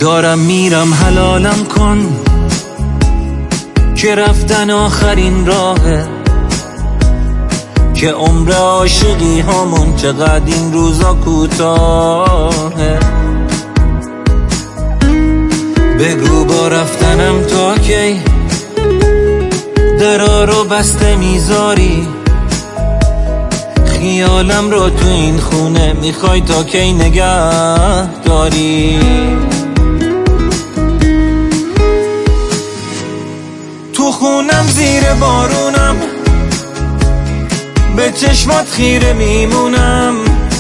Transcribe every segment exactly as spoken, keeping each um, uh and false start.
دارم میرم حلالم کن که رفتن آخرین راهه، که عمر عاشقی همون چقدر این روزا کوتاهه. بگو با رفتنم تا کی درا رو بسته میذاری، خیالم رو تو این خونه میخوای تا کی نگه داری. تو خونم زیر بارونم، به چشمات خیره میمونم،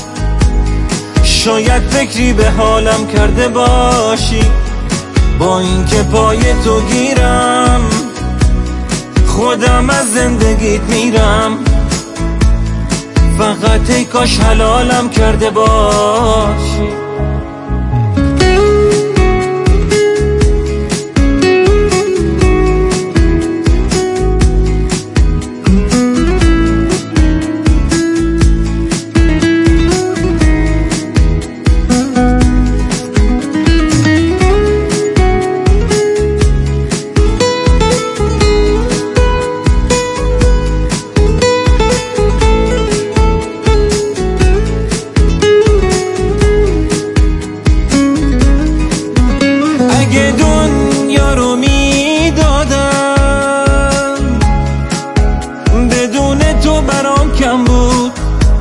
شاید فکری به حالم کرده باشی، با اینکه پای تو گیرم خودم از زندگیت میرم، فقط ای کاش حلالم کرده باشی. اگه دنیا رو میدادم بدون تو برام کم بود،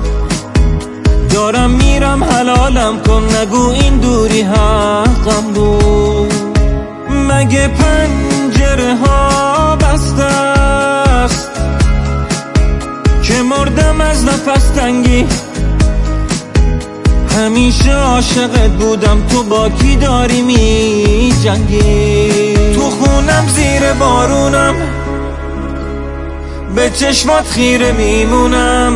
دارم میرم حلالم کن نگو این دوری حقم بود. مگه پنجره ها بسته است که مردم از نفس تنگی، همیشه عاشقت بودم تو با کی داری می جنگی. تو خونم زیر بارونم، به چشمات خیره میمونم،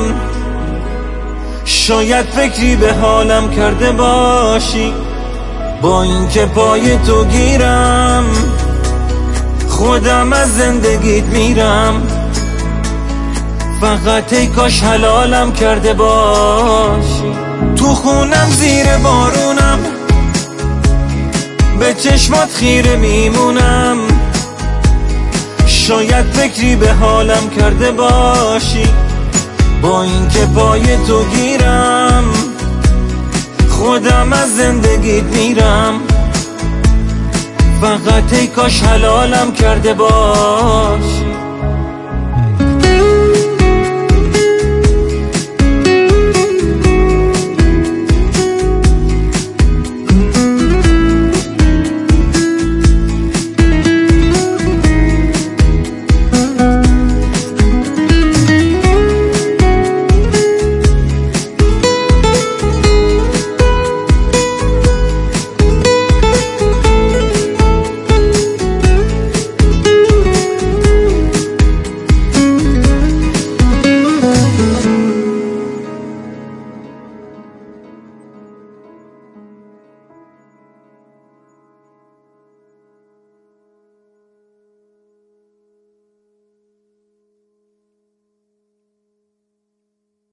شاید فکری به حالم کرده باشی، با اینکه پای تو گیرم خودم از زندگیت میرم، فقط ای کاش حلالم کرده باشی. تو خونم زیر بارونم، به چشمات خیره میمونم، شاید فکری به حالم کرده باشی، با اینکه پای تو گیرم خودم از زندگیت میرم، فقط ای کاش حلالم کرده باشی.